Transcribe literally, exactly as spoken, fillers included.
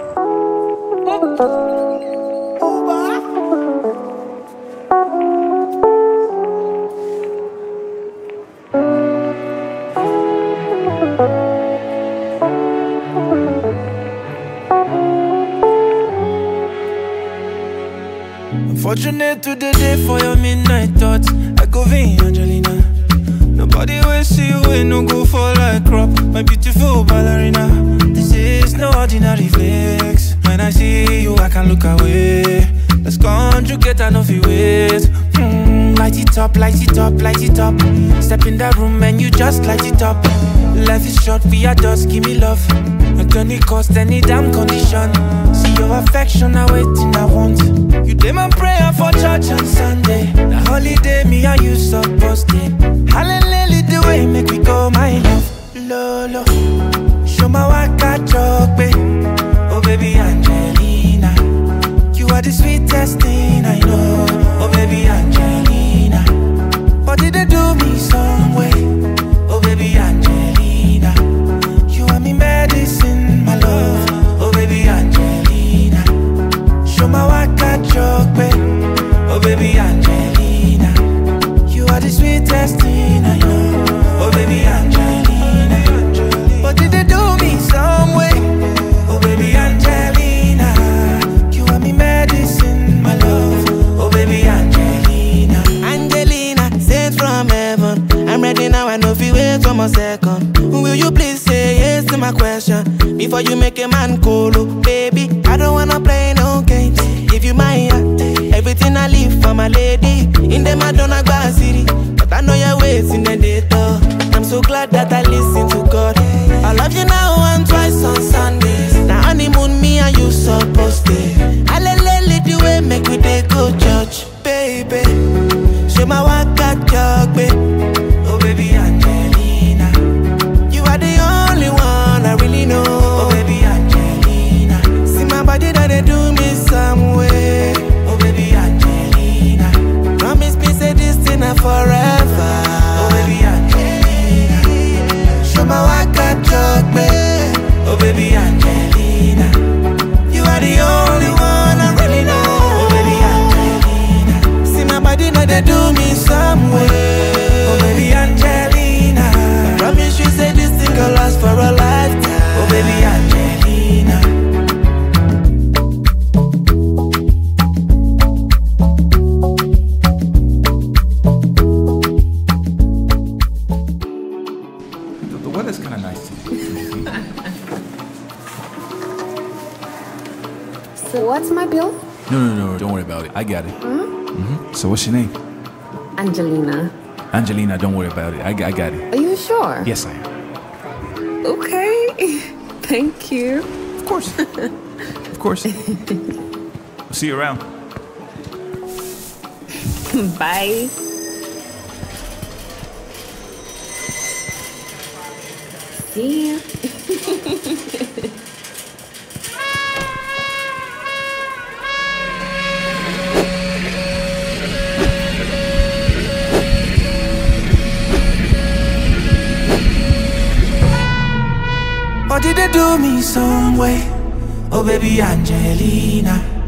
Unfortunate to the day for your midnight thoughts. I go in, Angelina. Nobody will see you when no go fall like crop. My beautiful ballerina. This is no ordinary flex. When I see you, I can't look away. Let's conjugate and off your ways. Mm, light it up, light it up, light it up. Step in that room and you just light it up. Life is short, we are dust, give me love. At any cost, any damn condition. See your affection, I waiting, I want. You did my prayer for church on Sunday. The holiday, me and you supposed to. Hallelujah, the way make we go, my love. Lolo, show my waka choke. Oh baby Angelina, you are the sweetest thing I know. Oh baby Angelina, what did they do me some way? Oh baby Angelina, you are me medicine, my love. Oh baby Angelina, show my waka choke. Oh baby Angelina, you are the sweetest thing I know. Oh baby Angelina, what did they do me some way? Oh baby Angelina, you are me medicine, my love. Oh baby Angelina, Angelina, sent from heaven. I'm ready now, I know if you wait one more second. Will you please say yes to my question before you make a man colo? Baby, I don't wanna play no games. Give you my heart, everything I leave for my lady. In the Madonna Bar City, but I know you're waiting the data. I'm so glad that I listen to God. I love you now and twice on Sundays. Now honeymoon, me and you supposed to. Hallelujah, the way make we dey go church, baby. Show my waka jog, baby. oh baby Angelina, You are the only one I really know. oh baby Angelina, See my body that they do me some way. oh baby Angelina, Promise me say this thing a forever. oh baby Angelina, Show my waka jog, babe. oh baby Angelina, You are the only one I really know. oh baby Angelina, See my body that they do me some way. oh baby Angelina, Promise you say this thing will last for a lifetime. oh baby Angelina. The weather's kind of nice today. So what's my bill? No, no, no, don't worry about it. I got it. Hmm? Mm-hmm. So what's your name? Angelina. Angelina, don't worry about it. I, I got it. Are you sure? Yes, I am. Okay. Thank you. Of course. Of course. We'll see you around. Bye. See you. What did they do me some way? Oh baby Angelina,